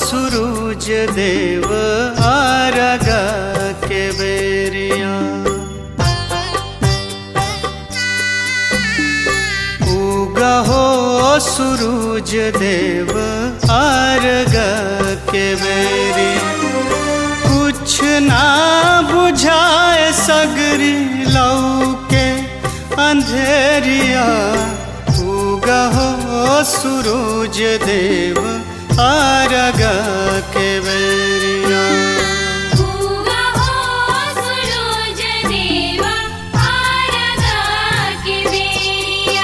सूरज देव आरग के बेरिया। उगा हो सूरज देव आरग के बेरिया। कुछ ना बुझाए सगरी लौके अंधेरिया। उगा हो सूरज देव आरग के बेरिया। उगा हो सूरज देव आरग के बेरिया।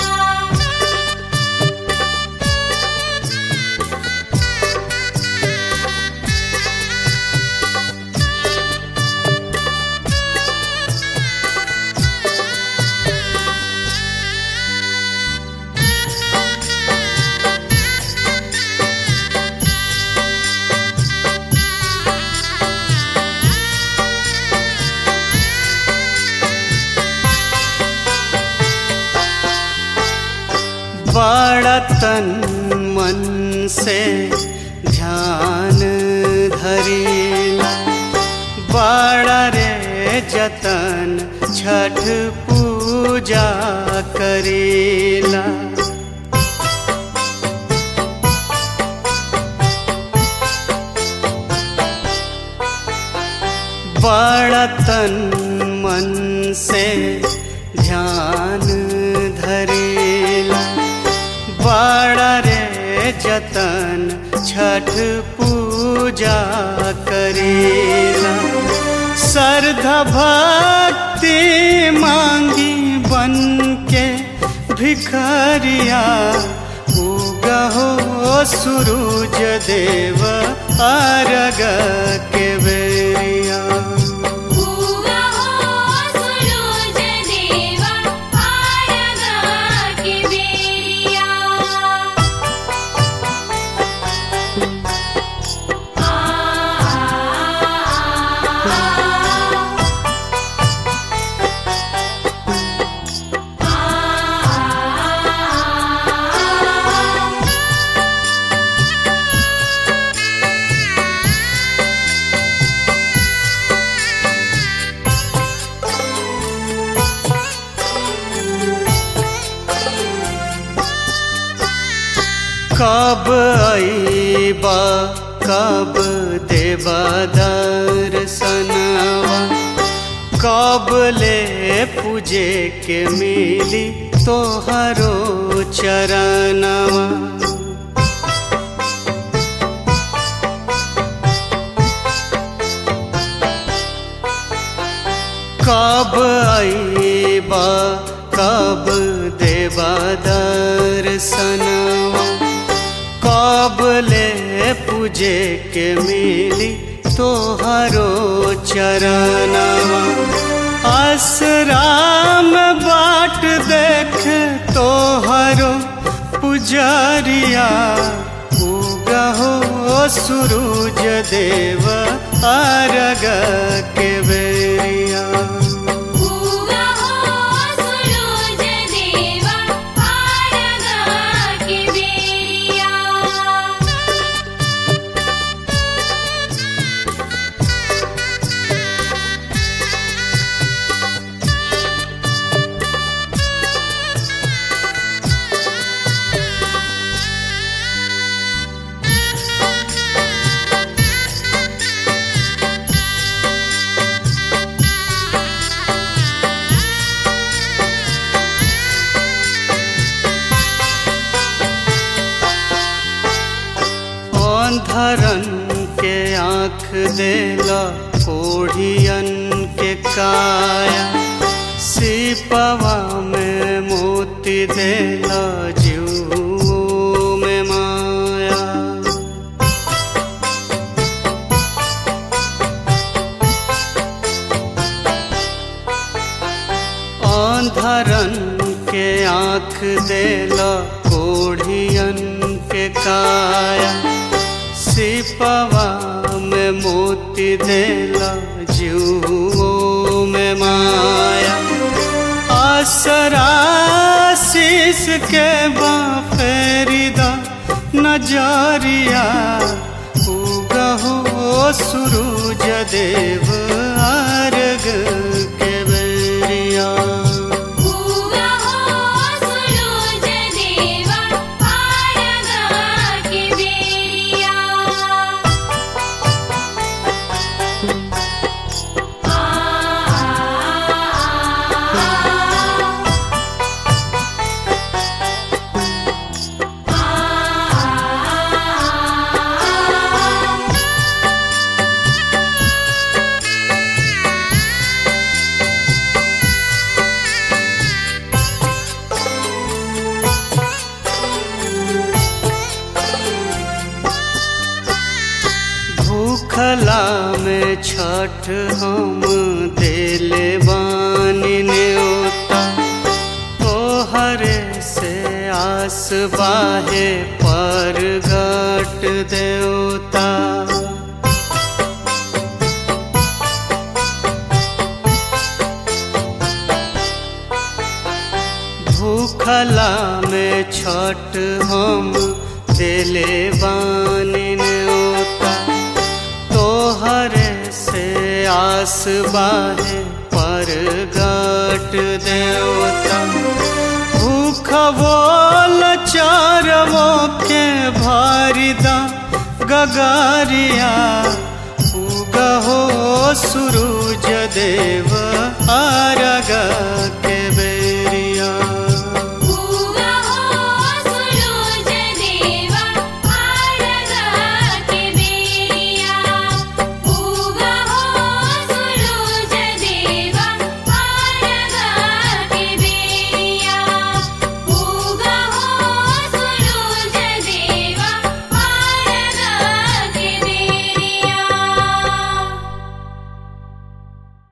बड़ा तन मन से ध्यान धरीला। बड़ा रे जतन छठ पूजा करीला। बड़ा तन मन से ध्यान धरीला। बड़ा रे जतन छठ पूजा करीला। श्रद्धा भक्ति मांगी बन के भिखरिया। उगा हो सूरज देव आरग के बेरिया। उगा हो सूरज देव आरग के बेरिया। कब आईबा कब देबा दर्शनवा। कब ले पूजे के मिली तोहरो चरणवा। कब आईबा कब देबा दर्शनवा। कब ले पूजे के मिली तोहरो चरणवा। आसराम बाट देख तोहरो पुजरिया। उगा हो सूरज देव आरग के बेरिया। उगा हो सूरज देव आरग के बेरिया। अंधरन के आँख देला कोढ़ियन के काया। सिपवा में मोती देला जीव में माया। अंधरन के आँख देला कोढ़ियन के काया। सिपवा में मोती देला जीवों में माया। आसरा शीश के बाफेरिदा नजरिया। सूरज देव अर्घ के बेरिया। उगा हो सूरज देवा अर्घ के बेरिया। भूखला में छठ हम देले बानी न्योता, तोहरे से आस बाहे परगट देवता। भूखला में छठ हम देले बानी न्योता, तोहरे से आस बाहे परगट देवता। भूख बोल चारवो के भारिदा गगारिया, उगहो सूरज देव अर्घ